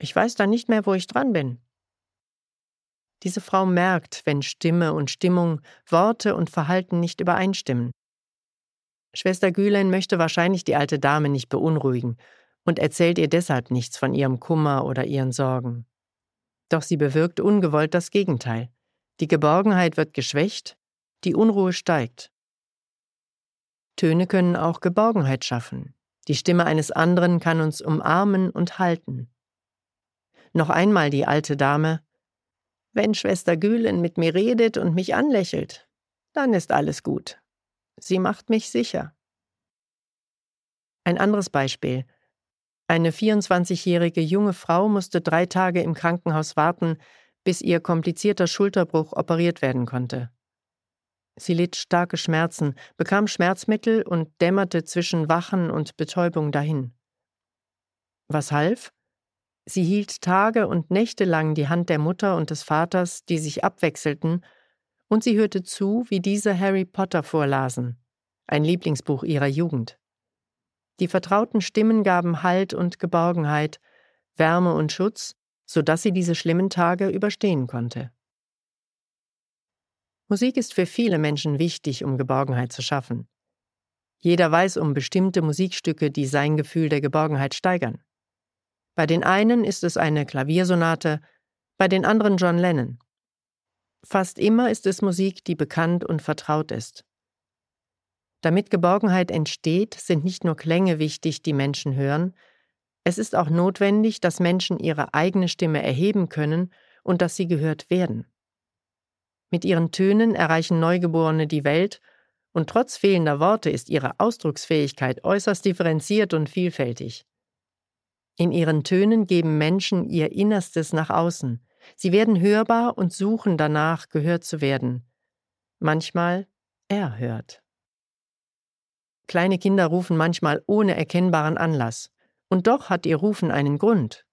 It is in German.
Ich weiß dann nicht mehr, wo ich dran bin. Diese Frau merkt, wenn Stimme und Stimmung, Worte und Verhalten nicht übereinstimmen. Schwester Gülen möchte wahrscheinlich die alte Dame nicht beunruhigen und erzählt ihr deshalb nichts von ihrem Kummer oder ihren Sorgen. Doch sie bewirkt ungewollt das Gegenteil. Die Geborgenheit wird geschwächt, die Unruhe steigt. Töne können auch Geborgenheit schaffen. Die Stimme eines anderen kann uns umarmen und halten. Noch einmal die alte Dame: Wenn Schwester Gülen mit mir redet und mich anlächelt, dann ist alles gut. Sie macht mich sicher. Ein anderes Beispiel. Eine 24-jährige junge Frau musste 3 Tage im Krankenhaus warten, bis ihr komplizierter Schulterbruch operiert werden konnte. Sie litt starke Schmerzen, bekam Schmerzmittel und dämmerte zwischen Wachen und Betäubung dahin. Was half? Sie hielt Tage und Nächte lang die Hand der Mutter und des Vaters, die sich abwechselten, und sie hörte zu, wie diese Harry Potter vorlasen, ein Lieblingsbuch ihrer Jugend. Die vertrauten Stimmen gaben Halt und Geborgenheit, Wärme und Schutz, sodass sie diese schlimmen Tage überstehen konnte. Musik ist für viele Menschen wichtig, um Geborgenheit zu schaffen. Jeder weiß um bestimmte Musikstücke, die sein Gefühl der Geborgenheit steigern. Bei den einen ist es eine Klaviersonate, bei den anderen John Lennon. Fast immer ist es Musik, die bekannt und vertraut ist. Damit Geborgenheit entsteht, sind nicht nur Klänge wichtig, die Menschen hören, es ist auch notwendig, dass Menschen ihre eigene Stimme erheben können und dass sie gehört werden. Mit ihren Tönen erreichen Neugeborene die Welt und trotz fehlender Worte ist ihre Ausdrucksfähigkeit äußerst differenziert und vielfältig. In ihren Tönen geben Menschen ihr Innerstes nach außen. Sie werden hörbar und suchen danach, gehört zu werden. Manchmal erhört. Kleine Kinder rufen manchmal ohne erkennbaren Anlass. Und doch hat ihr Rufen einen Grund.